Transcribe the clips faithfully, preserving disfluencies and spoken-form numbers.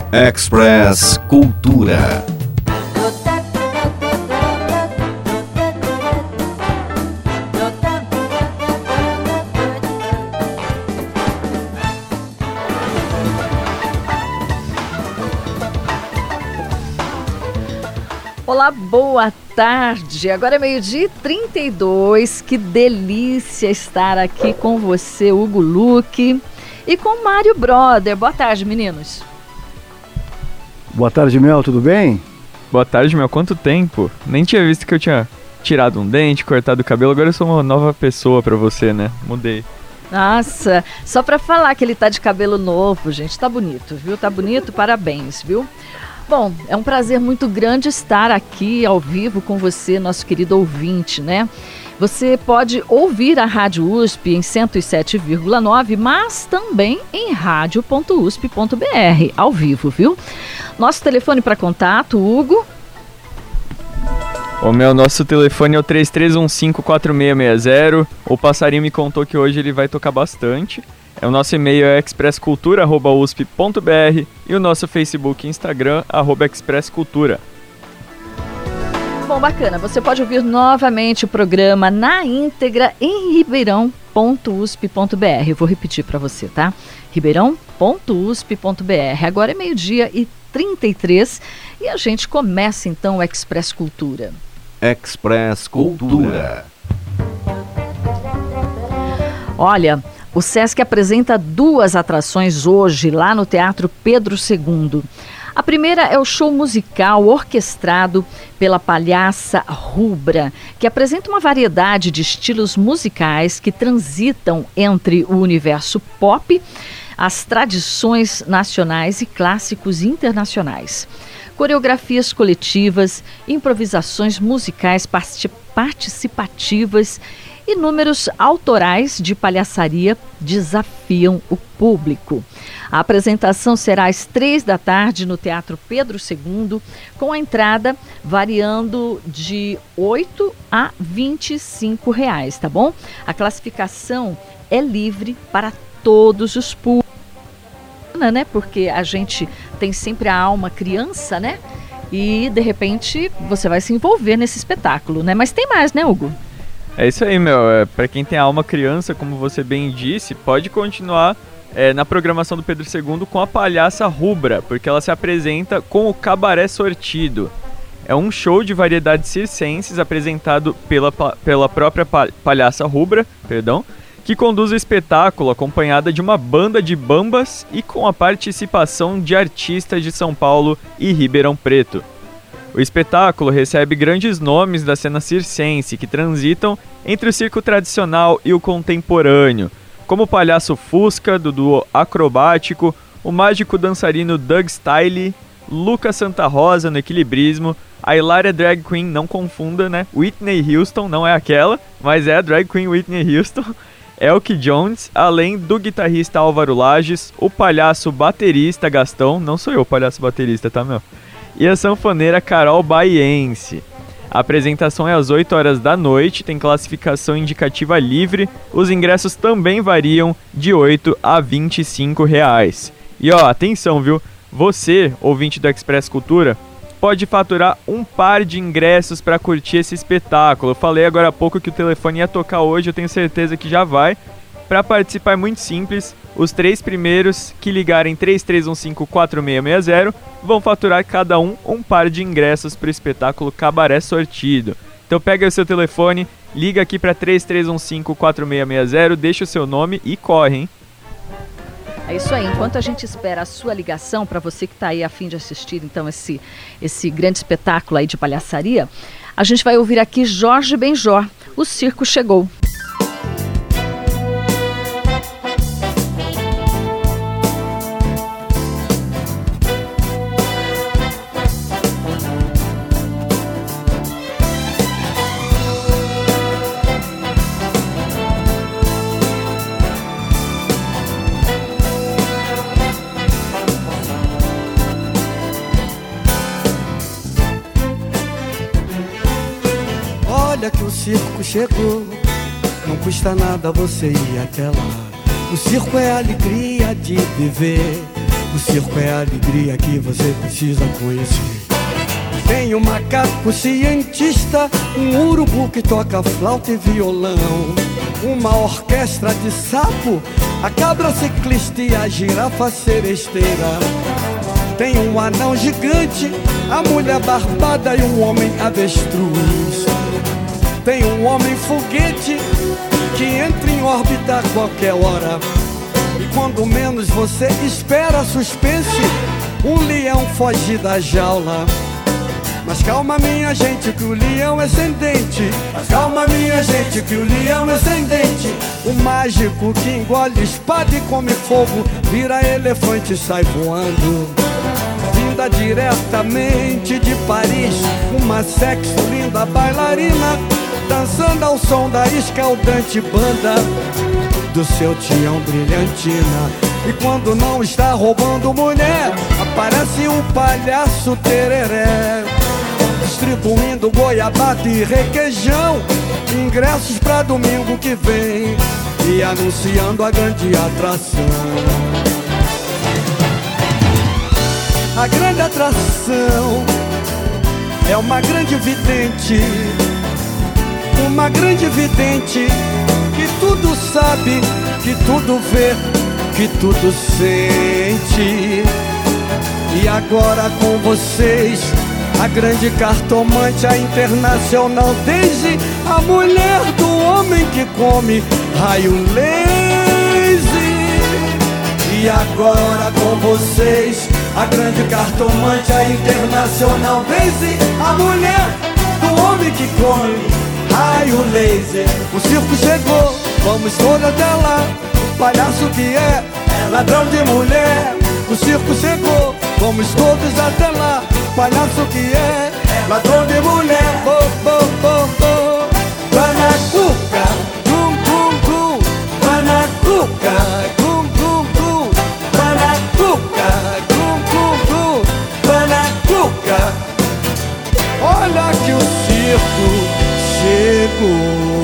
Express Cultura. Olá, boa tarde. Agora é meio-dia e trinta e dois. Que delícia estar aqui com você, Hugo Luque, e com Mário Brother. Boa tarde, meninos. Boa tarde, Mel, tudo bem? Boa tarde, Mel. Quanto tempo? Nem tinha visto que eu tinha tirado um dente, cortado o cabelo. Agora eu sou uma nova pessoa pra você, né? Mudei. Nossa, só pra falar que ele tá de cabelo novo, gente. Tá bonito, viu? Tá bonito, parabéns, viu? Bom, é um prazer muito grande estar aqui ao vivo com você, nosso querido ouvinte, né? Você pode ouvir a Rádio U S P em cento e sete vírgula nove, mas também em rádio ponto u s p ponto b r, ao vivo, viu? Nosso telefone para contato, Hugo? O meu nosso telefone é o três três um cinco, quatro seis seis zero. O Passarinho me contou que hoje ele vai tocar bastante. É o nosso e-mail é expresscultura arroba u s p ponto b r e o nosso Facebook e Instagram, arroba expresscultura. Bom, bacana. Você pode ouvir novamente o programa na íntegra em ribeirão ponto u s p ponto b r. Eu vou repetir para você, tá? ribeirão ponto u s p ponto b r. Agora é meio-dia e trinta e três e a gente começa então o Express Cultura. Express Cultura. Olha, o Sesc apresenta duas atrações hoje lá no Teatro Pedro segundo. A primeira é o show musical orquestrado pela Palhaça Rubra, que apresenta uma variedade de estilos musicais que transitam entre o universo pop, as tradições nacionais e clássicos internacionais. Coreografias coletivas, improvisações musicais participativas e números autorais de palhaçaria desafiam o público. A apresentação será às três da tarde no Teatro Pedro segundo, com a entrada variando de oito a vinte e cinco reais, tá bom? A classificação é livre para todos os públicos, né? Porque a gente tem sempre a alma criança, né? E de repente você vai se envolver nesse espetáculo, né? Mas tem mais, né, Hugo? É isso aí, meu. É, pra quem tem a alma criança, como você bem disse, pode continuar é, na programação do Pedro segundo com a Palhaça Rubra, porque ela se apresenta com o Cabaré Sortido. É um show de variedades circenses apresentado pela, pela própria Palhaça Rubra, perdão, que conduz o espetáculo acompanhada de uma banda de bambas e com a participação de artistas de São Paulo e Ribeirão Preto. O espetáculo recebe grandes nomes da cena circense que transitam entre o circo tradicional e o contemporâneo, como o palhaço Fusca, do duo acrobático, o mágico dançarino Doug Style, Lucas Santa Rosa no equilibrismo, a hilária drag queen, não confunda, né? Whitney Houston, não é aquela, mas é a drag queen Whitney Houston, Elke Jones, além do guitarrista Álvaro Lages, o palhaço baterista Gastão, não sou eu o palhaço baterista, tá, meu? E a sanfoneira Carol Baiense. A apresentação é às oito horas da noite, tem classificação indicativa livre, os ingressos também variam de oito a vinte e cinco reais. E ó, atenção, viu? Você, ouvinte do Express Cultura, pode faturar um par de ingressos para curtir esse espetáculo. Eu falei agora há pouco que o telefone ia tocar hoje, eu tenho certeza que já vai. Para participar é muito simples, os três primeiros que ligarem três três um cinco, quatro seis seis zero vão faturar cada um um par de ingressos para o espetáculo Cabaré Sortido. Então pega o seu telefone, liga aqui para três três um cinco, quatro seis seis zero, deixa o seu nome e corre, hein? É isso aí, enquanto a gente espera a sua ligação, para você que está aí a fim de assistir então esse, esse grande espetáculo aí de palhaçaria, a gente vai ouvir aqui Jorge Benjor, O Circo Chegou. Olha que o circo chegou, não custa nada você ir até lá. O circo é a alegria de viver, O circo é a alegria que você precisa conhecer. Tem um macaco cientista, um urubu que toca flauta e violão, uma orquestra de sapo, a cabra ciclista e a girafa seresteira. Tem um anão gigante, a mulher barbada e um homem avestruz. Tem um homem foguete que entra em órbita a qualquer hora. E quando menos você espera, suspense, um leão foge da jaula. Mas calma minha gente que o leão é sem dente. Mas calma minha gente que o leão é sem dente. O mágico que engole espada e come fogo vira elefante e sai voando. Vinda diretamente de Paris, uma sexo linda bailarina, dançando ao som da escaldante banda do seu Tião Brilhantina. E quando não está roubando mulher, aparece um palhaço tereré, distribuindo goiabada e requeijão, ingressos pra domingo que vem e anunciando a grande atração. A grande atração é uma grande vidente, uma grande vidente que tudo sabe, que tudo vê, que tudo sente. E agora com vocês, a grande cartomante, a internacional Daisy, a mulher do homem que come raio laser. E agora com vocês, a grande cartomante, a internacional Daisy, a mulher do homem que come raio laser. O circo chegou, vamos todos até lá. O palhaço que é, é ladrão de mulher. O circo chegou, vamos todos até lá. O palhaço que é, é ladrão de mulher. Bo, bo, bo, bo. Banacuca, gum, gum, gum. Banacuca, gum, gum, gum. Banacuca, gum, gum, gum. Banacuca. Olha que o circo chegou.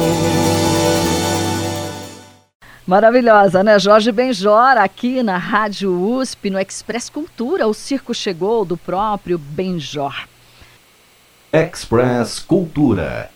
Maravilhosa, né? Jorge Benjor, aqui na Rádio U S P, no Express Cultura, o circo chegou do próprio Benjor. Express Cultura.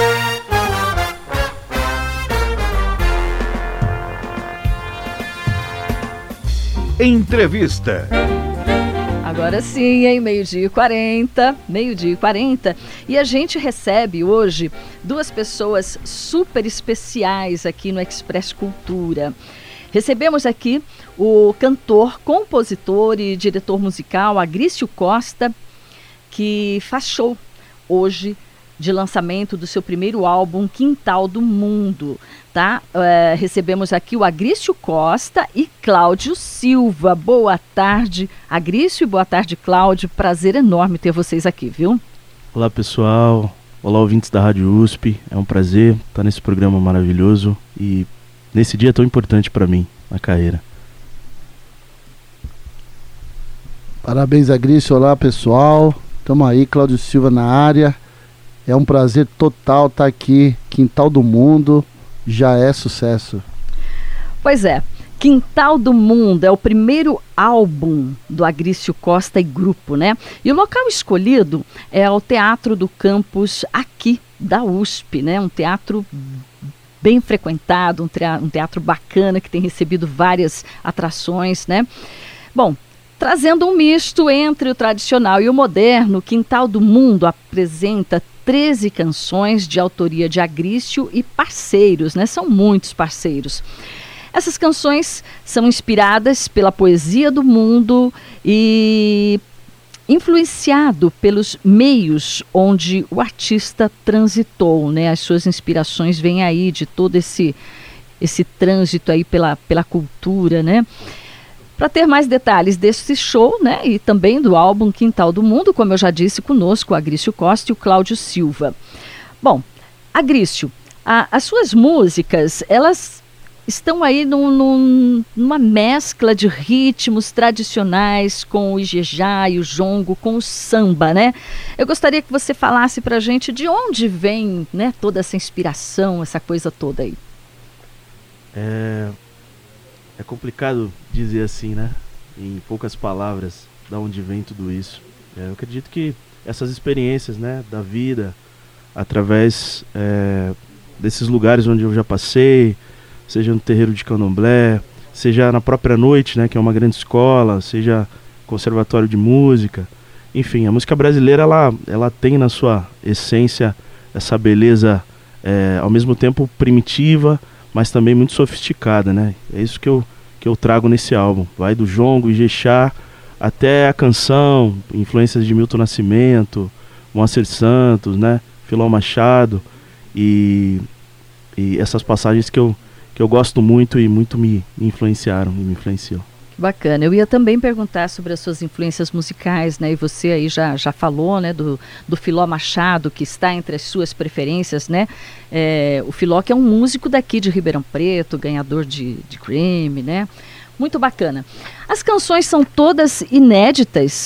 Entrevista. Agora sim, hein? Meio-dia e quarenta, meio-dia e quarenta. E a gente recebe hoje duas pessoas super especiais aqui no Express Cultura. Recebemos aqui o cantor, compositor e diretor musical Agrício Costa, que faz show hoje de lançamento do seu primeiro álbum, Quintal do Mundo, tá? É, recebemos aqui o Agrício Costa e Cláudio Silva. Boa tarde, Agrício, e boa tarde, Cláudio. Prazer enorme ter vocês aqui, viu? Olá, pessoal. Olá, ouvintes da Rádio U S P. É um prazer estar nesse programa maravilhoso e nesse dia tão importante para mim, na carreira. Parabéns, Agrício. Olá, pessoal. Tamo aí, Cláudio Silva na área. É um prazer total estar aqui. Quintal do Mundo já é sucesso. Pois é, Quintal do Mundo é o primeiro álbum do Agrício Costa e grupo, né? E o local escolhido é o Teatro do Campus aqui da U S P, né? Um teatro bem frequentado, um teatro, um teatro bacana que tem recebido várias atrações, né? Bom, trazendo um misto entre o tradicional e o moderno, Quintal do Mundo apresenta treze canções de autoria de Agrício e parceiros, né? São muitos parceiros. Essas canções são inspiradas pela poesia do mundo e influenciado pelos meios onde o artista transitou, né? As suas inspirações vêm aí de todo esse, esse trânsito aí pela, pela cultura, né? Para ter mais detalhes desse show, né, e também do álbum Quintal do Mundo, como eu já disse, conosco o Agrício Costa e o Cláudio Silva. Bom, Agrício, a, as suas músicas, elas estão aí num, num, numa mescla de ritmos tradicionais com o ijejá e o jongo, com o samba, né? Eu gostaria que você falasse para a gente de onde vem, né, toda essa inspiração, essa coisa toda aí. É... É complicado dizer assim, né? em poucas palavras, da onde vem tudo isso. É, eu acredito que essas experiências, né, da vida, através é, desses lugares onde eu já passei, seja no terreiro de Candomblé, seja na própria noite, né, que é uma grande escola, seja conservatório de música, enfim, a música brasileira ela, ela tem na sua essência essa beleza é, ao mesmo tempo primitiva, mas também muito sofisticada, né? É isso que eu, que eu trago nesse álbum. Vai do jongo, Ijexá, até a canção, influências de Milton Nascimento, Moacir Santos, né? Filó Machado e, e essas passagens que eu, que eu gosto muito e muito me, me influenciaram e me influenciam. Bacana. Eu ia também perguntar sobre as suas influências musicais, né? E você aí já, já falou, né? Do, do Filó Machado, que está entre as suas preferências, né? É, o Filó que é um músico daqui de Ribeirão Preto, ganhador de, de Grammy, né? Muito bacana. As canções são todas inéditas?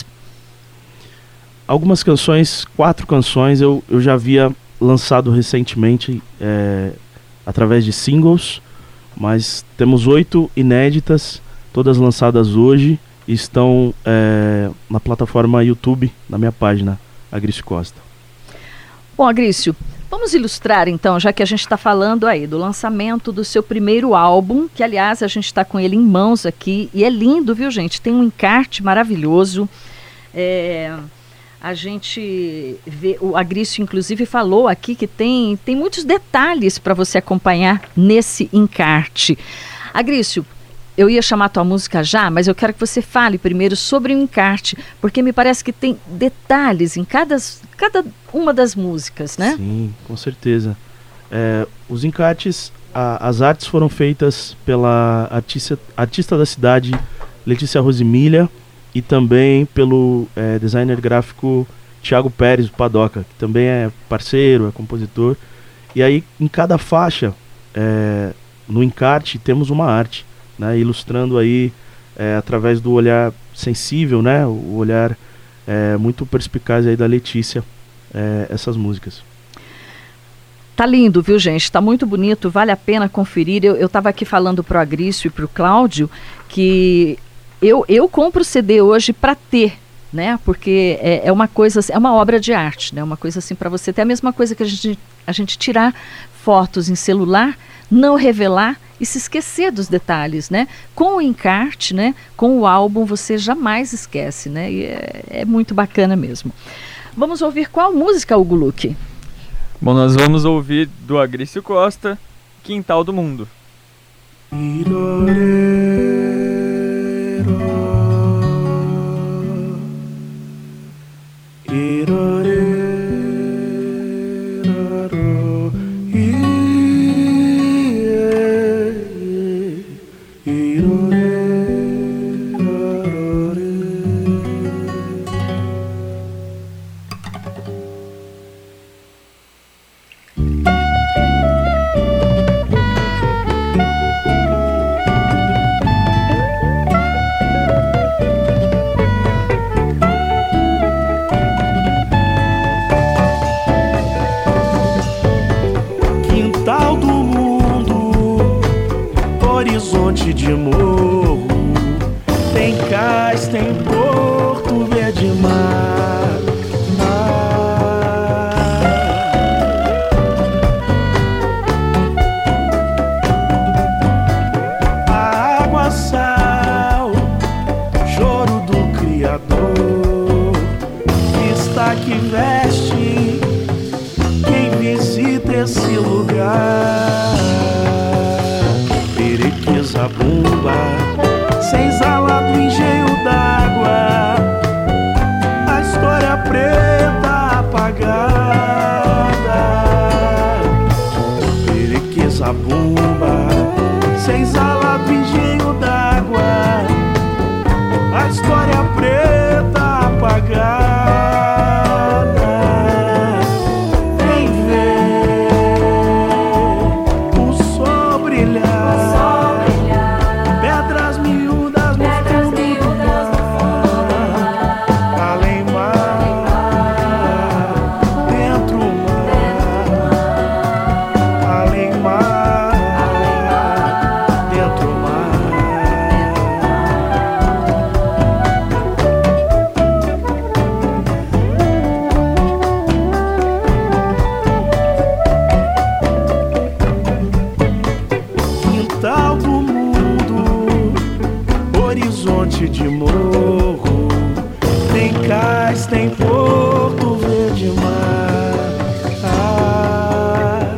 Algumas canções, quatro canções, eu, eu já havia lançado recentemente é, através de singles, mas temos oito inéditas, todas lançadas hoje, e estão é, na plataforma YouTube, na minha página, Agrício Costa. Bom, Agrício, vamos ilustrar então, já que a gente está falando aí do lançamento do seu primeiro álbum, que aliás a gente está com ele em mãos aqui, e é lindo, viu, gente? Tem um encarte maravilhoso. É, a gente vê, o Agrício inclusive falou aqui que tem, tem muitos detalhes para você acompanhar nesse encarte. Agrício, eu ia chamar a tua música já, mas eu quero que você fale primeiro sobre o encarte, porque me parece que tem detalhes em cada, cada uma das músicas, né? Sim, com certeza. É, os encartes, a, as artes foram feitas pela artista, artista da cidade, Letícia Rosimilha, e também pelo é, designer gráfico Thiago Pérez, Padoca, que também é parceiro, é compositor. E aí, em cada faixa, é, no encarte, temos uma arte, né, ilustrando aí é, através do olhar sensível, né, o olhar é, muito perspicaz aí da Letícia, é, essas músicas. Tá lindo, viu, gente? Tá muito bonito, vale a pena conferir. Eu, eu tava aqui falando pro Agrício e pro Cláudio que eu, eu compro o C D hoje para ter, né, porque é, é uma coisa, é uma obra de arte, né, uma coisa assim para você ter. A mesma coisa que a gente, a gente tirar fotos em celular, não revelar e se esquecer dos detalhes, né? Com o encarte, né? Com o álbum, você jamais esquece, né? E é, é muito bacana mesmo. Vamos ouvir qual música, Hugo Luque? Bom, nós vamos ouvir do Agrício Costa, Quintal do Mundo. Horizonte de morro, tem cais, tem porto, verde mar. Ah. Água, sal, choro do Criador, está que veste quem visita esse lugar. Zabumba, senzala do engenho d'água, a história preta apagada. Perequeza Zabumba, senzala do engenho d'água, a história preta apagada. Vem ver noite de morro, tem cais, tem porto verde mar. Ah.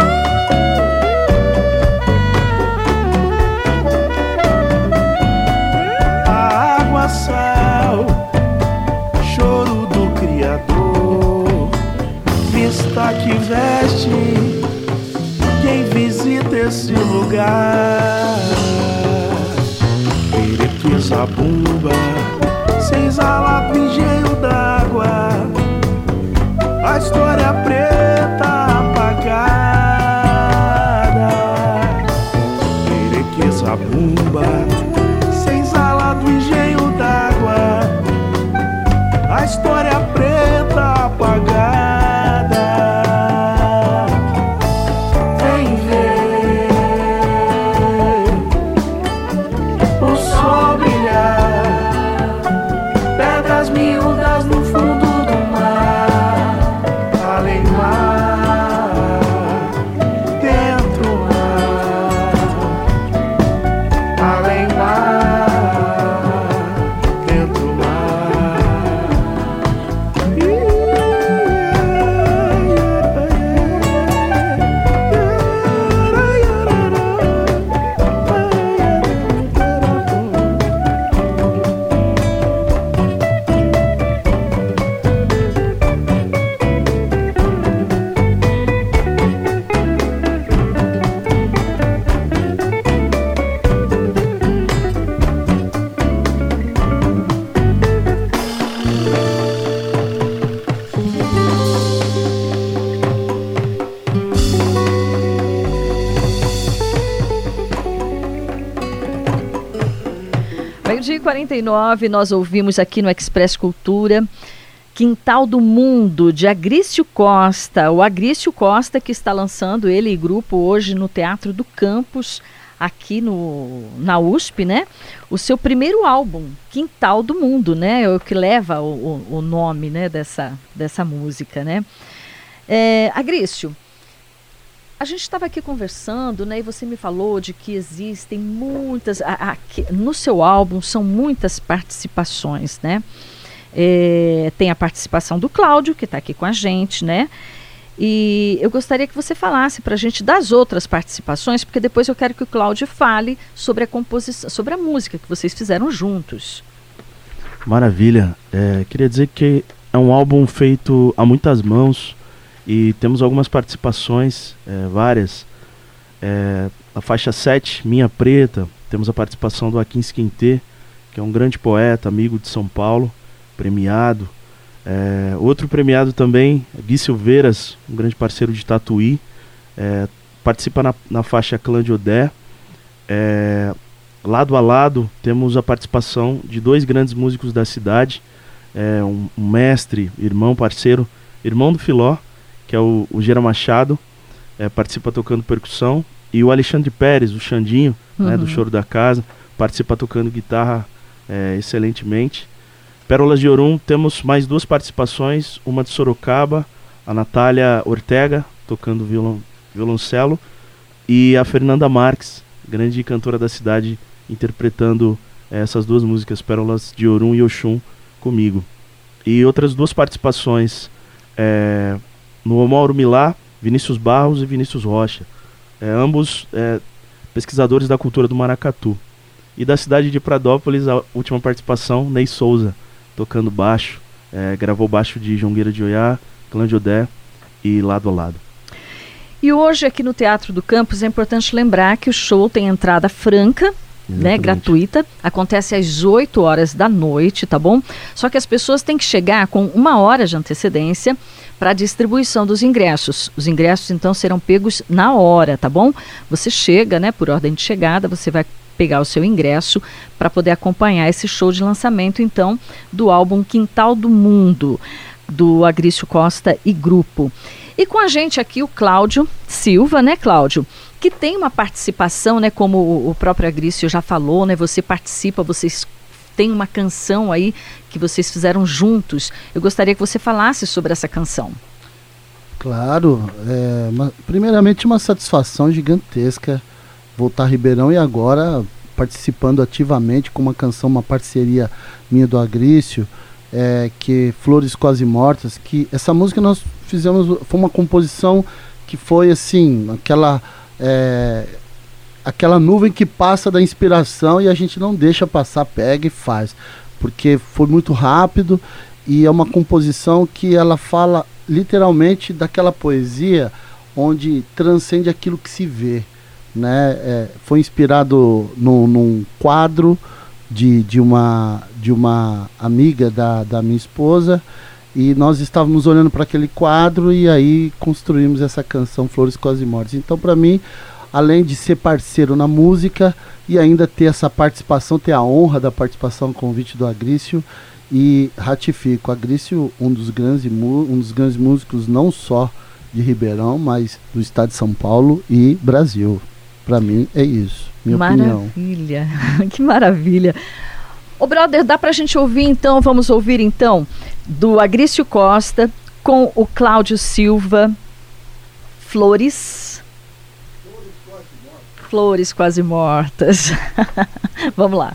A água, sal, choro do Criador, vista que veste quem visita esse lugar. Zabumba, senzala, engenho d'água, a história preta apagada. Pereque, zabumba, senzala do engenho d'água, a história preta apagada. Vem ver o sol brilhar, pedras miúdas no fundo do mar, além mar, dentro mar, além mar, dentro mar. Meio-dia e quarenta e nove, nós ouvimos aqui no Express Cultura Quintal do Mundo, de Agrício Costa. O Agrício Costa que está lançando, ele e grupo, hoje no Teatro do Campus, aqui no, na U S P, né? O seu primeiro álbum, Quintal do Mundo, né? É o que leva o, o, o nome, né, dessa, dessa música, né? É, Agrício, a gente estava aqui conversando, né, e você me falou de que existem muitas, a, a, que, no seu álbum são muitas participações, né? É, tem a participação do Cláudio, que está aqui com a gente, né? E eu gostaria que você falasse para a gente das outras participações, porque depois eu quero que o Cláudio fale sobre a composição, sobre a música que vocês fizeram juntos. Maravilha. É, queria dizer que é um álbum feito a muitas mãos e temos algumas participações, é, várias. É, a faixa sete, Minha Preta, temos a participação do Akin Squintê, que é um grande poeta, amigo de São Paulo, premiado. É, outro premiado também, Gui Silveiras, um grande parceiro de Tatuí, é, participa na, na faixa Clã de Odé. É, lado a lado temos a participação de dois grandes músicos da cidade, é, um, um mestre, irmão, parceiro, irmão do Filó, que é o, o Gera Machado, é, participa tocando percussão, e o Alexandre Pérez, o Xandinho, uhum. né, do Choro da Casa, participa tocando guitarra é, excelentemente. Pérolas de Orum, temos mais duas participações, uma de Sorocaba, a Natália Ortega, tocando violon, violoncelo, e a Fernanda Marques, grande cantora da cidade, interpretando eh, essas duas músicas, Pérolas de Orum e Oxum, comigo. E outras duas participações, eh, no Omauro Milá, Vinícius Barros e Vinícius Rocha, eh, ambos eh, pesquisadores da cultura do maracatu. E da cidade de Pradópolis, a última participação, Ney Souza, tocando baixo, é, gravou baixo de Jongueira de Oiá, Clã de Odé e Lado a Lado. E hoje aqui no Teatro do Campus é importante lembrar que o show tem entrada franca, né, gratuita, acontece às oito horas da noite, tá bom? Só que as pessoas têm que chegar com uma hora de antecedência para a distribuição dos ingressos. Os ingressos então serão pegos na hora, tá bom? Você chega, né, por ordem de chegada, você vai pegar o seu ingresso para poder acompanhar esse show de lançamento, então, do álbum Quintal do Mundo, do Agrício Costa e Grupo. E com a gente aqui o Cláudio Silva, né, Cláudio? Que tem uma participação, né, como o, o próprio Agrício já falou, né? Você participa, vocês têm uma canção aí que vocês fizeram juntos. Eu gostaria que você falasse sobre essa canção. Claro, é, uma, primeiramente uma satisfação gigantesca voltar a Ribeirão e agora participando ativamente com uma canção, uma parceria minha do Agrício, é, que Flores Quase Mortas, que essa música nós fizemos, foi uma composição que foi assim, aquela, é, aquela nuvem que passa da inspiração e a gente não deixa passar, pega e faz, porque foi muito rápido e é uma composição que ela fala literalmente daquela poesia onde transcende aquilo que se vê, né? É, foi inspirado no, num quadro de, de, uma, de uma amiga da, da minha esposa, e nós estávamos olhando para aquele quadro e aí construímos essa canção Flores Quase Mortas. Então, para mim, além de ser parceiro na música e ainda ter essa participação, ter a honra da participação no convite do Agrício, e ratifico, Agrício, um dos grandes, um dos grandes músicos não só de Ribeirão, mas do estado de São Paulo e Brasil. Para mim é isso, minha opinião. Maravilha, que maravilha. Ô brother, dá pra gente ouvir então, vamos ouvir então, do Agrício Costa com o Cláudio Silva, Flores. Flores Quase Mortas. Vamos lá.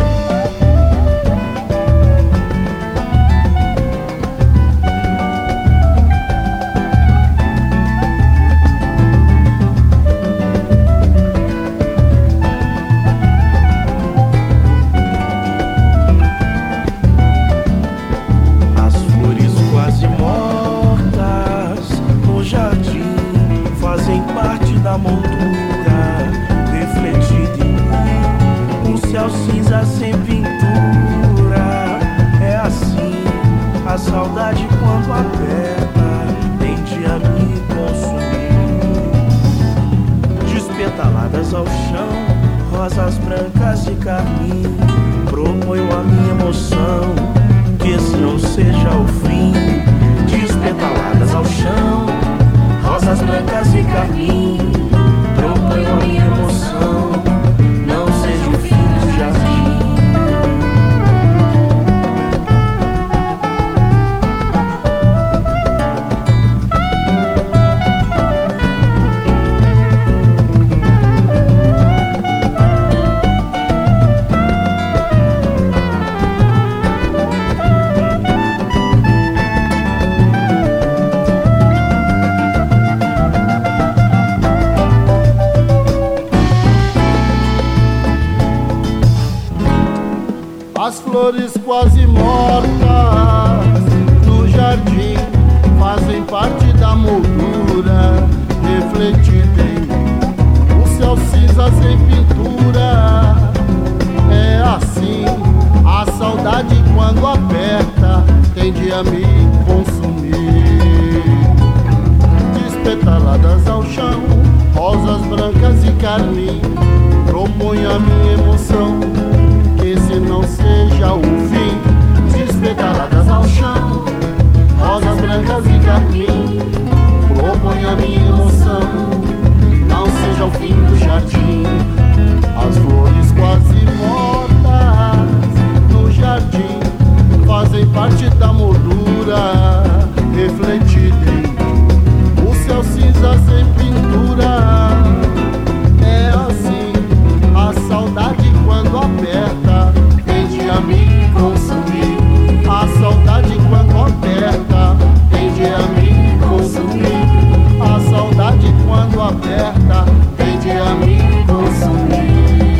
Cinza sem pintura, é assim, a saudade quando aperta tende a me consumir. Despetaladas ao chão, rosas brancas e carmim, proponho a minha emoção, que esse não seja o fim. Despetaladas ao chão, rosas brancas e carmim, proponho a minha emoção, não seja o fim do jardim. As flores quase mortas no jardim fazem parte da moldura refletida em o céu cinza sem pintura. É assim, a saudade quando aperta tende a me consumir. Despetaladas ao chão, rosas brancas e carmim, proponho a minha emoção, que esse não seja o fim. Despetaladas ao chão, rosas brancas e carmim, proponho a minha emoção, não seja o fim do jardim. As flores quase mortas no jardim fazem parte da moldura refletida em o céu cinza sem pintura. É assim, a saudade quando aperta tende a me consumir. A saudade quando aperta tende a me consumir. A saudade quando aperta tende a me consumir.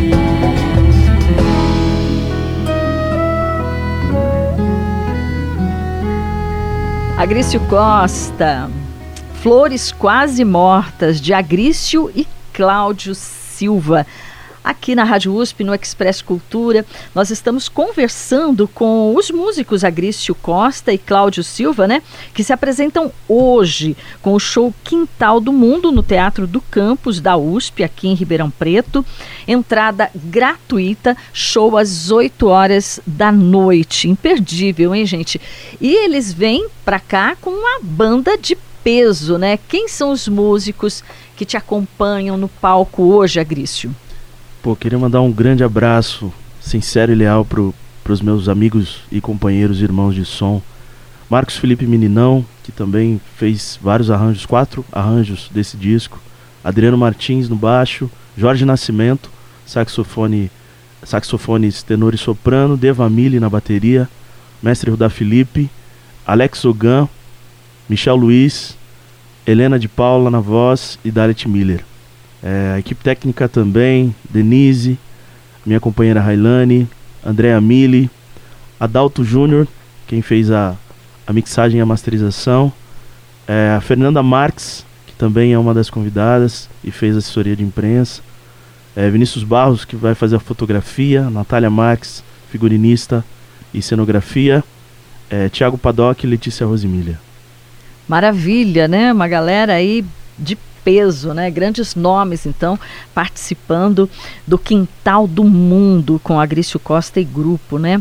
Agrício Costa, Flores Quase Mortas, de Agrício e Cláudio Silva. Aqui na Rádio U S P, no Express Cultura, nós estamos conversando com os músicos Agrício Costa e Cláudio Silva, né? Que se apresentam hoje com o show Quintal do Mundo no Teatro do Campus da U S P, aqui em Ribeirão Preto. Entrada gratuita, show às oito horas da noite. Imperdível, hein, gente? E eles vêm pra cá com uma banda de peso, né? Quem são os músicos que te acompanham no palco hoje, Agrício? Pô, queria mandar um grande abraço sincero e leal pro, pros meus amigos e companheiros, irmãos de som. Marcos Felipe Meninão, que também fez vários arranjos, quatro arranjos desse disco. Adriano Martins no baixo, Jorge Nascimento, saxofone, saxofones tenor e soprano, Deva Mille na bateria, mestre Rudá Felipe, Alex Ogan, Michel Luiz, Helena de Paula na voz e Dalet Miller. É, a equipe técnica também, Denise, minha companheira Railane, Andréa Mille, Adalto Júnior, quem fez a, a mixagem e a masterização, é, a Fernanda Marques, que também é uma das convidadas e fez a assessoria de imprensa, é, Vinícius Barros, que vai fazer a fotografia, Natália Marques, figurinista e cenografia, é, Thiago Paddock e Letícia Rosimilha. Maravilha, né? Uma galera aí de peso, né? Grandes nomes, então, participando do Quintal do Mundo com Agrício Costa e grupo, né?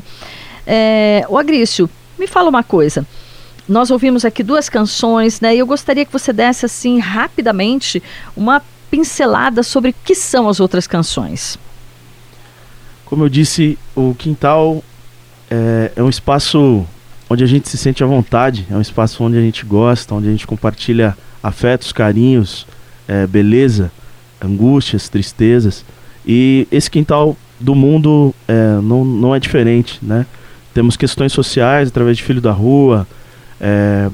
É, o Agrício, me fala uma coisa. Nós ouvimos aqui duas canções, né? E eu gostaria que você desse, assim, rapidamente, uma pincelada sobre o que são as outras canções. Como eu disse, o Quintal é, é um espaço onde a gente se sente à vontade, é um espaço onde a gente gosta, onde a gente compartilha afetos, carinhos, é, beleza, angústias, tristezas. E esse Quintal do Mundo é, não, não é diferente, né? Temos questões sociais através de Filho da Rua, é,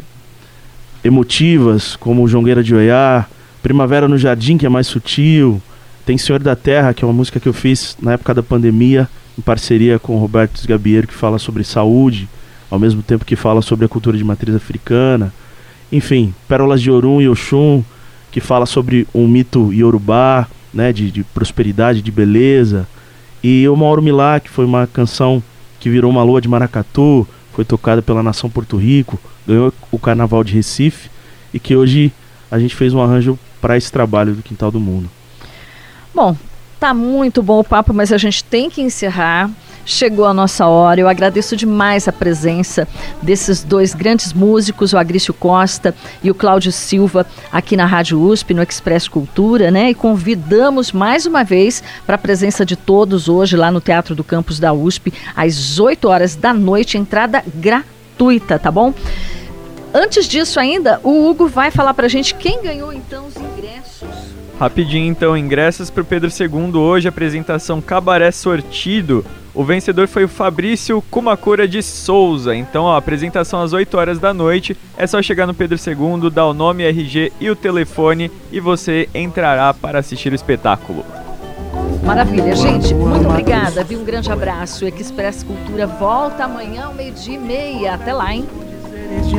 emotivas, como Jongueira de Oiá, Primavera no Jardim, que é mais sutil, tem Senhor da Terra, que é uma música que eu fiz na época da pandemia, em parceria com o Roberto Sgabiero, que fala sobre saúde, ao mesmo tempo que fala sobre a cultura de matriz africana. Enfim, Pérolas de Orum e Oxum, que fala sobre um mito iorubá, né, de, de prosperidade, de beleza. E O Mauro Milá, que foi uma canção que virou uma lua de maracatu, foi tocada pela nação Porto Rico, ganhou o Carnaval de Recife, e que hoje a gente fez um arranjo para esse trabalho do Quintal do Mundo. Bom, tá muito bom o papo, mas a gente tem que encerrar. Chegou a nossa hora. Eu agradeço demais a presença desses dois grandes músicos, o Agrício Costa e o Cláudio Silva, aqui na Rádio U S P, no Express Cultura, né? E convidamos mais uma vez para a presença de todos hoje lá no Teatro do Campus da U S P, às oito horas da noite, entrada gratuita, tá bom? Antes disso ainda, o Hugo vai falar pra gente quem ganhou então os ingressos. Rapidinho então, ingressos para o Pedro segundo hoje, apresentação Cabaré Sortido. O vencedor foi o Fabrício Kumakura de Souza. Então, ó, apresentação às oito horas da noite. É só chegar no Pedro segundo, dar o nome, R G e o telefone e você entrará para assistir o espetáculo. Maravilha, gente. Muito obrigada, viu? Um grande abraço. O Express Cultura volta amanhã ao meio-dia e meia. Até lá, hein? De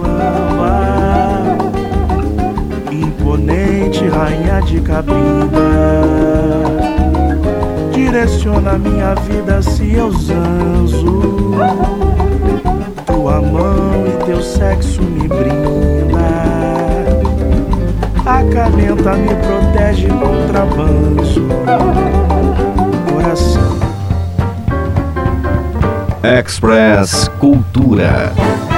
Malamba, imponente rainha de Cabinda, direciona minha vida se eu zanzo. Tua mão e teu sexo me brinda, acalenta, me protege contra avanço. Coração. Express Cultura.